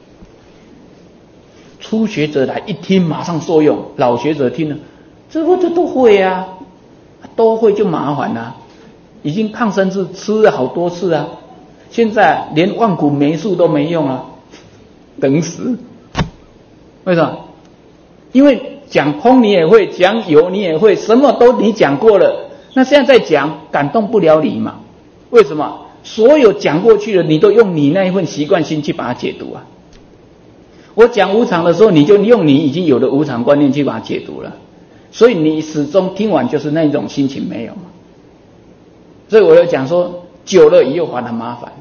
初学者来一听马上受用，老学者听了这都会都会就麻烦已经抗生素吃了好多次啊，现在连万古霉素都没用了，等死。为什么？因为讲空你也会，讲有你也会，什么都你讲过了，那现在再讲感动不了你嘛？为什么？所有讲过去的你都用你那一份习惯心去把它解读啊。我讲无常的时候，你就用你已经有的无常观念去把它解读了，所以你始终听完就是那种心情没有嘛。所以我要讲说，久了以后还很麻烦。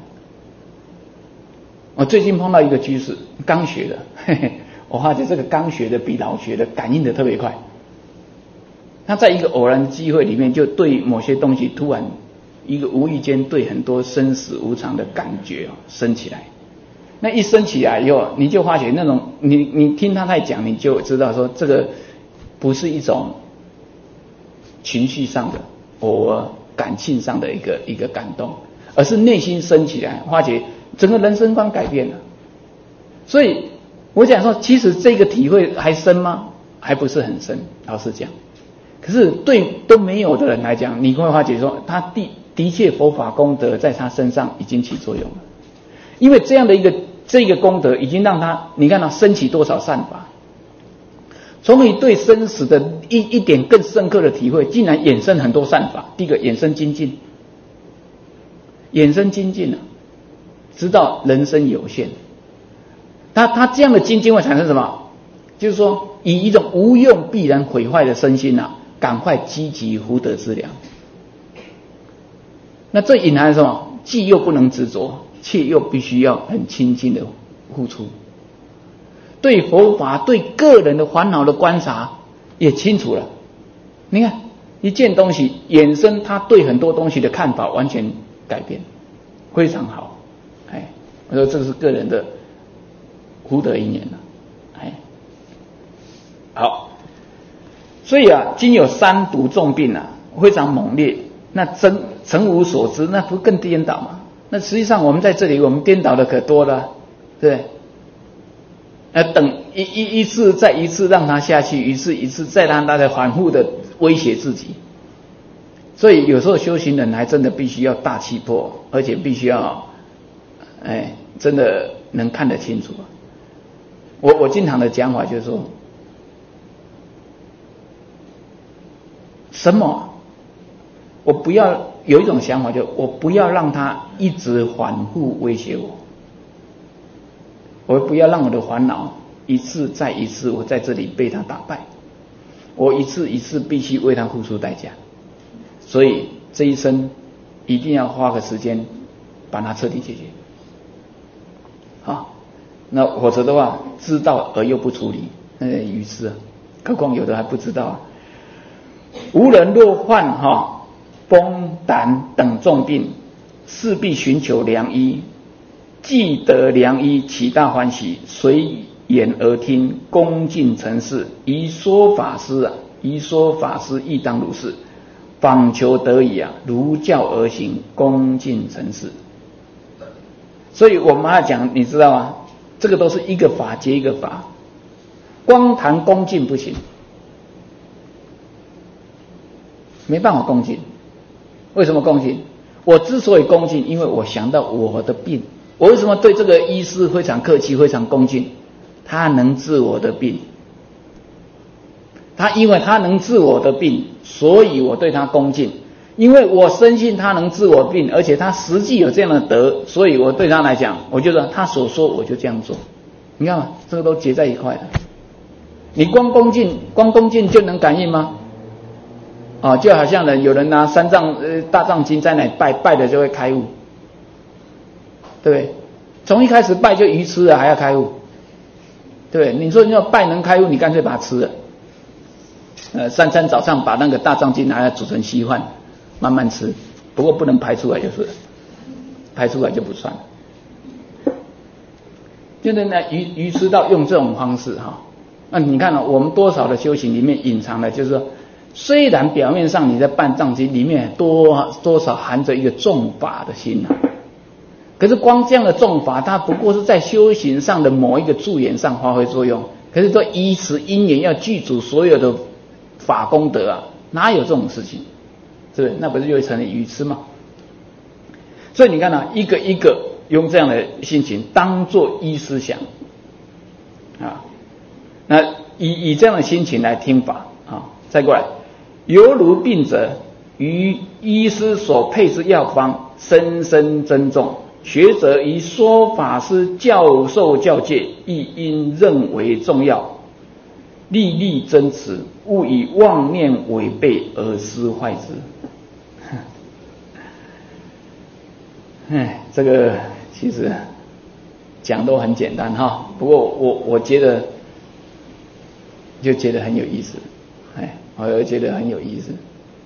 我最近碰到一个居士，刚学的，嘿嘿，我发觉这个刚学的比老学的感应的特别快。他在一个偶然的机会里面，就对某些东西突然一个无意间对很多生死无常的感觉升起来。那一升起来以后，你就发觉那种你听他在讲，你就知道说这个不是一种情绪上的偶尔感性上的一个感动，而是内心升起来，发觉整个人生观改变了。所以我讲说，其实这个体会还深吗？还不是很深，老实讲。可是对都没有的人来讲，你会发觉说，他的确佛法功德在他身上已经起作用了，因为这样的这个功德已经让他，你看他升起多少善法，从你对生死的一点更深刻的体会，竟然衍生很多善法。第一个衍生精进，知道人生有限。他这样的精进会产生什么？就是说，以一种无用必然毁坏的身心赶快积极福德之良。那这隐含什么？既又不能执着，却又必须要很清净的付出。对佛法、对个人的烦恼的观察也清楚了。你看一件东西衍生，他对很多东西的看法完全改变，非常好。我说这是个人的福德因缘了。好，所以今有三毒重病非常猛烈，那诚无所知，那不更颠倒吗？那实际上我们在这里，我们颠倒的可多了，对不对？等一次再一次让他下去，一次再让他反复的威胁自己。所以有时候修行人还真的必须要大气魄，而且必须要真的能看得清楚。我经常的讲法就是说，什么我不要有一种想法，就我不要让他一直反复威胁我不要让我的烦恼一次再一次我在这里被他打败，我一次一次必须为他付出代价。所以这一生一定要花个时间把它彻底解决。好，那否则的话，知道而又不处理，那愚痴何况有的还不知道无人若患崩胆等重病，势必寻求良医，既得良医，其大欢喜，随眼而听，恭敬承事。宜说法师亦当如是，访求得已如教而行，恭敬承事。所以我们要讲，你知道吗？这个都是一个法接一个法，光谈恭敬不行，没办法恭敬。为什么恭敬？我之所以恭敬，因为我想到我的病。我为什么对这个医师非常客气，非常恭敬？他能治我的病，因为他能治我的病，所以我对他恭敬。因为我深信他能治我病，而且他实际有这样的德，所以我对他来讲，我觉得他所说我就这样做。你看嘛，这个都结在一块了。你光恭敬就能感应吗？就好像有人拿大藏经在那里拜的就会开悟，对不对？从一开始拜就愚痴了，还要开悟，对不对？你说你要拜能开悟，你干脆把它吃了。三餐早上把那个大藏经拿来煮成稀饭，慢慢吃，不过不能排出来就是了，排出来就不算了。就是愚痴到用这种方式那你看我们多少的修行里面隐藏的就是说，虽然表面上你在办藏经里面多少含着一个重法的心可是光这样的重法，它不过是在修行上的某一个助缘上发挥作用。可是说依此因缘要具足所有的法功德哪有这种事情？ 是不是？那不是就会成了愚痴吗？所以你看一个一个用这样的心情当作依思想啊，那以这样的心情来听法啊，再过来，犹如病者于医师所配之药方深深珍重，学者于说法师教授教戒，亦应认为重要，历历真持，勿以妄念违背而失坏之。这个其实讲都很简单哈，不过我觉得就觉得很有意思，我觉得很有意思。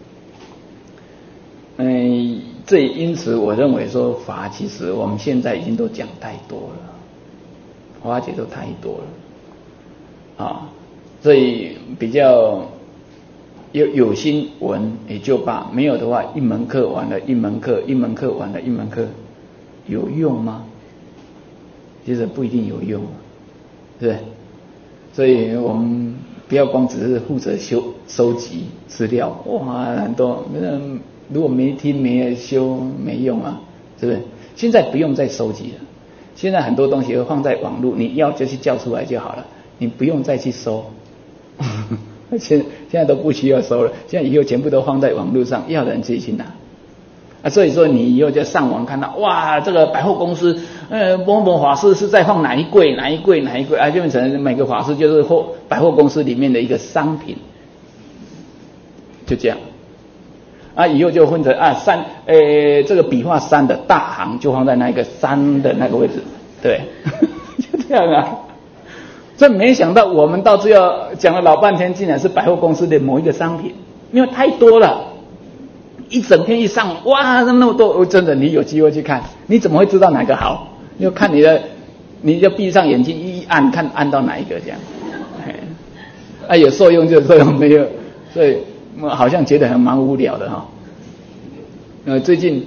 这也因此我认为说法其实我们现在已经都讲太多了，法解都太多了啊，所以比较有心闻也就罢，没有的话一门课完了一门课，一门课完了一门课，有用吗？其实不一定有用，是不是？所以我们不要光只是负责收集资料，哇，很多如果没听没修没用啊，是不是？现在不用再收集了，现在很多东西都放在网络，你要就去叫出来就好了，你不用再去收。现在都不需要收了，现在以后全部都放在网络上，要的人自己去拿啊。所以说你以后就上网看到，哇，这个百货公司，某某法师是在放哪一柜哪一柜哪一柜啊，就变成每个法师就是百货公司里面的一个商品，就这样啊。以后就分成这个笔画3的大行就放在那个3的那个位置，对，就这样啊。这没想到我们到最后讲了老半天，竟然是百货公司的某一个商品，因为太多了，一整天一上，哇，那么多，真的，你有机会去看，你怎么会知道哪个好？就看你就闭上眼睛一按，看按到哪一个这样，有受用就受用，没有，所以好像觉得还蛮无聊的哈。最近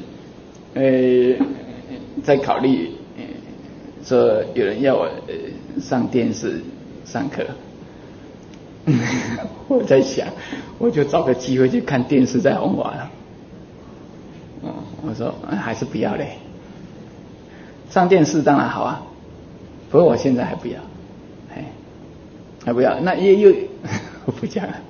在考虑，说有人要我上电视上课，我在想，我就找个机会去看电视在弘法了。我说还是不要嘞，上电视当然好啊，不过我现在还不要，还不要，那又我不讲了，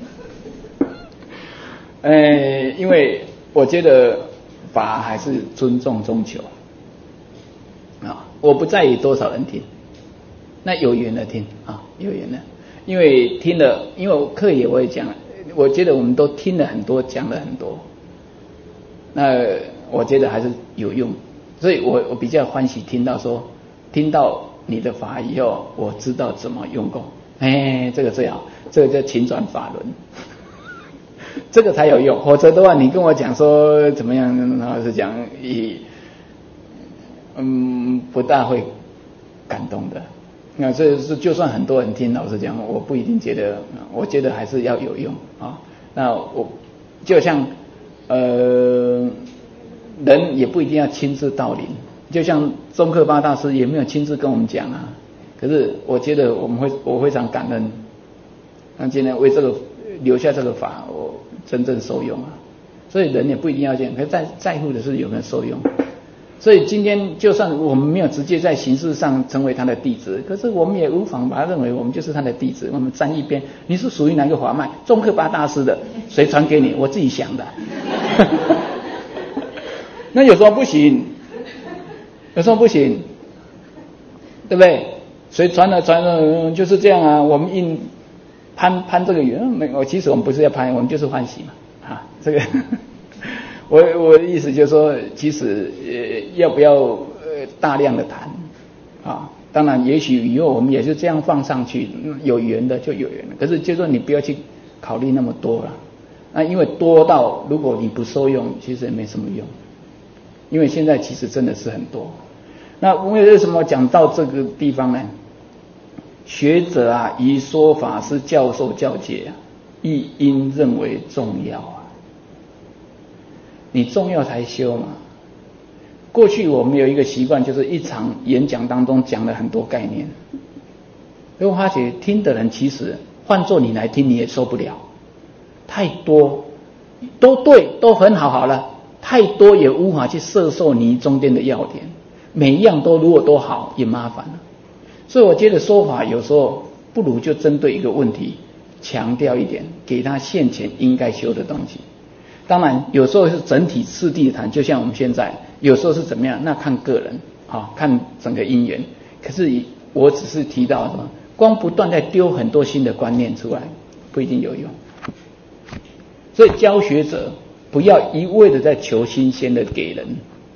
因为我觉得法还是尊重中求啊，我不在意多少人听。那有缘的听啊，有缘的，因为听了，因为课也我也讲了，我觉得我们都听了很多，讲了很多，那我觉得还是有用，所以我比较欢喜听到你的法以后，我知道怎么用功，这个最好，这个叫勤转法轮，这个才有用，否则的话，你跟我讲说怎么样，老实讲，不大会感动的。那这是就算很多人听，老实讲，我不一定觉得，我觉得还是要有用啊。那我就像人也不一定要亲自到临，就像宗喀巴大师也没有亲自跟我们讲啊。可是我觉得我非常感恩，那今天为这个留下这个法，我真正受用啊。所以人也不一定要这样，可是在乎的是有没有受用。所以今天就算我们没有直接在形式上成为他的弟子，可是我们也无妨把他认为我们就是他的弟子。我们站一边，你是属于哪个法脉？宗喀巴大师的，谁传给你？我自己想的。那有时候不行，有时候不行，对不对？谁传了就是这样啊。我们硬攀这个缘，其实我们不是要攀，我们就是欢喜嘛啊，这个。我的意思就是说，其实要不要大量的谈啊？当然，也许以后我们也是这样放上去，有缘的就有缘了。可是就说你不要去考虑那么多了，那因为多到如果你不受用，其实也没什么用。因为现在其实真的是很多。那为什么讲到这个地方呢？学者啊，以说法师教授教戒啊，亦应认为重要啊。你重要才修嘛。过去我们有一个习惯，就是一场演讲当中讲了很多概念，因为我发觉听的人其实换做你来听你也受不了，太多， 都对，都很好，好了，太多也无法去摄受你中间的要点，每一样都如果都好也麻烦了。所以我觉得说法有时候不如就针对一个问题强调一点，给他现前应该修的东西。当然有时候是整体次第谈，就像我们现在有时候是怎么样，那看个人看整个因缘。可是我只是提到什么，光不断在丢很多新的观念出来不一定有用。所以教学者不要一味的在求新鲜的给人。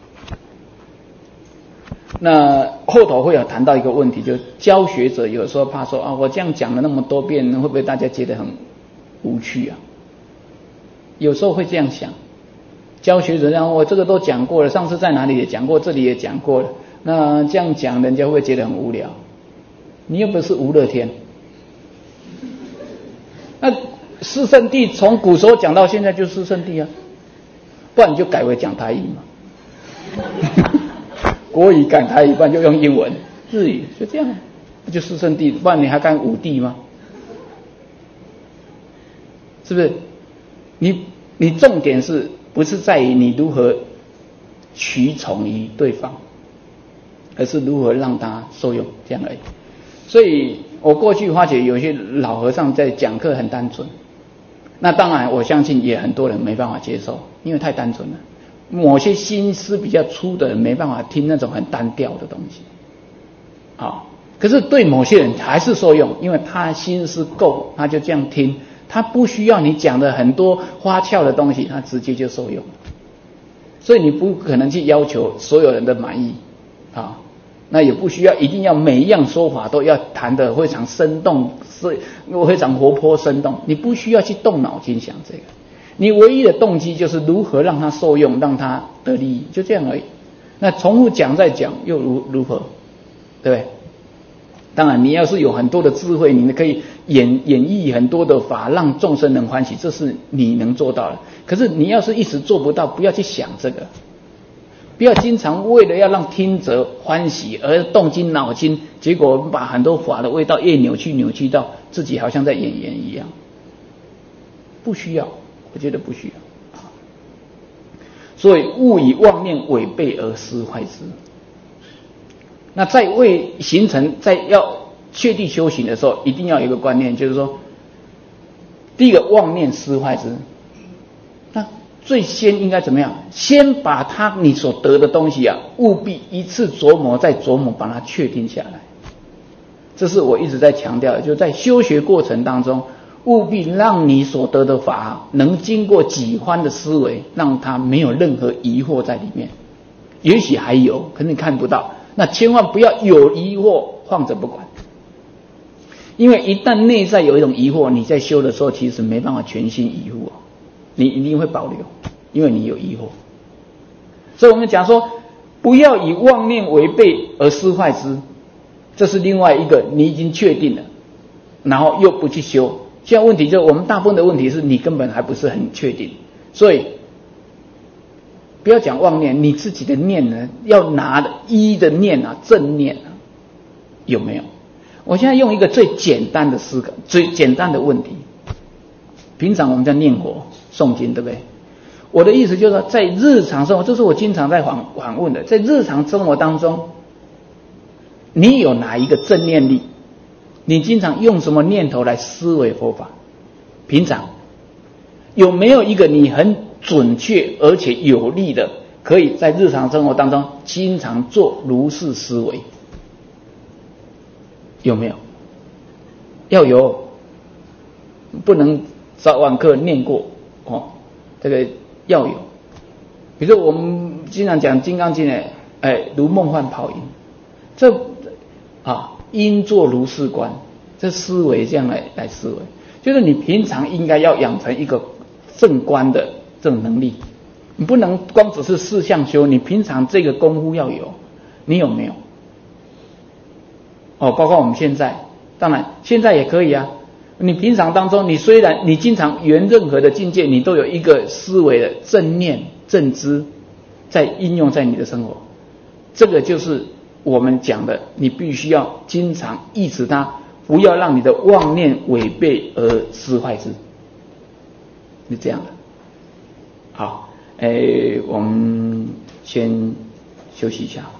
那后头会有谈到一个问题，就是教学者有时候怕说我这样讲了那么多遍，会不会大家觉得很无趣啊？有时候会这样想，教学者我这个都讲过了，上次在哪里也讲过，这里也讲过了，那这样讲人家会觉得很无聊。你又不是吴乐天，那四圣谛从古时候讲到现在就四圣谛啊，不然你就改为讲台语嘛。国语改台语，不然就用英文、日语，就这样，不就四圣谛？不然你还干五谛吗？是不是？你重点是不是在于你如何取宠于对方，而是如何让他受用，这样而已。所以我过去发觉有些老和尚在讲课很单纯，那当然我相信也很多人没办法接受，因为太单纯了。某些心思比较粗的人没办法听那种很单调的东西，可是对某些人还是受用，因为他心思够，他就这样听，他不需要你讲的很多花俏的东西，他直接就受用。所以你不可能去要求所有人的满意那也不需要一定要每一样说法都要谈得非常生动，非常活泼生动，你不需要去动脑筋想这个，你唯一的动机就是如何让他受用，让他得利益，就这样而已。那重复讲再讲又如何，对不对？当然你要是有很多的智慧，你可以演绎很多的法，让众生能欢喜，这是你能做到的。可是你要是一时做不到，不要去想这个，不要经常为了要让听者欢喜而动筋脑筋，结果把很多法的味道越扭曲到自己好像在演一样，不需要，我觉得不需要。所以勿以妄念违背而失坏之。那在未形成，在要确定修行的时候，一定要有一个观念，就是说，第一个妄念失坏之。那最先应该怎么样？先把你所得的东西务必一次琢磨再琢磨，把它确定下来。这是我一直在强调的，就是在修学过程当中，务必让你所得的法能经过几番的思维，让它没有任何疑惑在里面。也许还有，可是你看不到。那千万不要有疑惑放着不管，因为一旦内在有一种疑惑，你在修的时候其实没办法全心依附你一定会保留，因为你有疑惑。所以我们讲说，不要以妄念违背而失坏之，这是另外一个你已经确定了，然后又不去修。现在问题就是我们大部分的问题是你根本还不是很确定，所以不要讲妄念，你自己的念呢，要拿的的念正念有没有？我现在用一个最简单的思考，最简单的问题。平常我们在念佛诵经，对不对？我的意思就是说，在日常生活，这是我经常在反问的，在日常生活当中，你有哪一个正念力？你经常用什么念头来思维佛法？平常有没有一个你很准确而且有力的，可以在日常生活当中经常做如是思维？有没有？要有，不能早晚课念过这个要有。比如说我们经常讲《金刚经》如梦幻泡影，这应作如是观，这思维这样来思维，就是你平常应该要养成一个正观的这种能力，你不能光只是四相修，你平常这个功夫要有，你有没有？包括我们现在，当然现在也可以啊。你平常当中，你虽然你经常圆任何的境界，你都有一个思维的正念正知在应用在你的生活，这个就是我们讲的，你必须要经常抑制它，不要让你的妄念违背而失坏之，是这样的。 好，我们先休息一下。